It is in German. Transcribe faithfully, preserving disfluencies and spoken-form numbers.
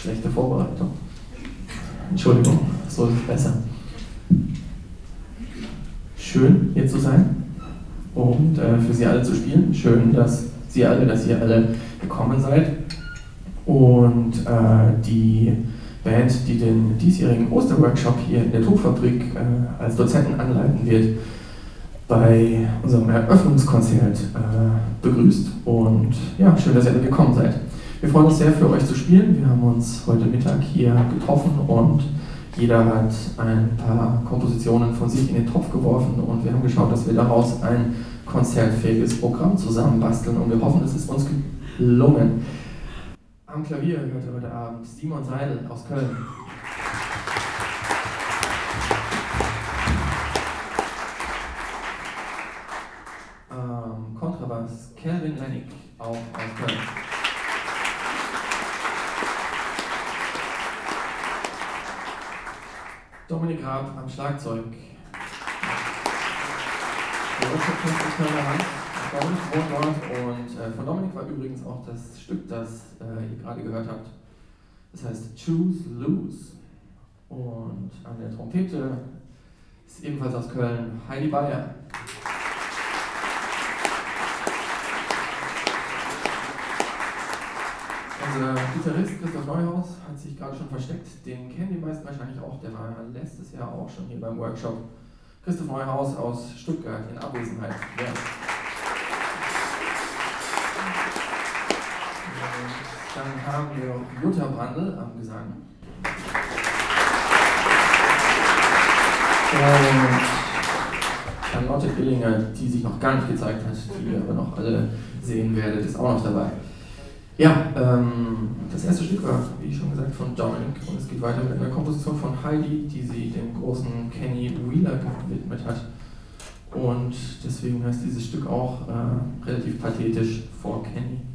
Schlechte Vorbereitung. Entschuldigung, so ist es besser. Schön, hier zu sein und äh, für Sie alle zu spielen. Schön, dass Sie alle, dass ihr alle gekommen seid. Und äh, die Band, die den diesjährigen Osterworkshop hier in der Tuchfabrik äh, als Dozenten anleiten wird, bei unserem Eröffnungskonzert äh, begrüßt. Und ja, schön, dass ihr alle gekommen seid. Wir freuen uns sehr, für euch zu spielen. Wir haben uns heute Mittag hier getroffen und jeder hat ein paar Kompositionen von sich in den Topf geworfen und wir haben geschaut, dass wir daraus ein konzertfähiges Programm zusammenbasteln und wir hoffen, es ist uns gelungen. Am Klavier hört ihr heute Abend Simon Seidel aus Köln. Am Kontrabass Kelvin Lennig, auch aus Köln. Dominik Raab am Schlagzeug. Der Workshop ist in der Hand. Dominik Wohnort und äh, von Dominik war übrigens auch das Stück, das äh, ihr gerade gehört habt. Das heißt Choose Lose. Und an der Trompete ist ebenfalls aus Köln Heidi Bayer. Unser Gitarrist Christoph Neuhaus hat sich gerade schon versteckt. Den kennen die meisten wahrscheinlich auch. Der war letztes Jahr auch schon hier beim Workshop. Christoph Neuhaus aus Stuttgart in Abwesenheit. Ja. Dann haben wir Jutta Brandl am Gesang. Und Charlotte Billinger, die sich noch gar nicht gezeigt hat, die ihr aber noch alle sehen werdet, ist auch noch dabei. Ja, ähm, das erste Stück war, wie schon gesagt, von Dominik und es geht weiter mit einer Komposition von Heidi, die sie dem großen Kenny Wheeler gewidmet hat. Und deswegen heißt dieses Stück auch äh, relativ pathetisch For Kenny.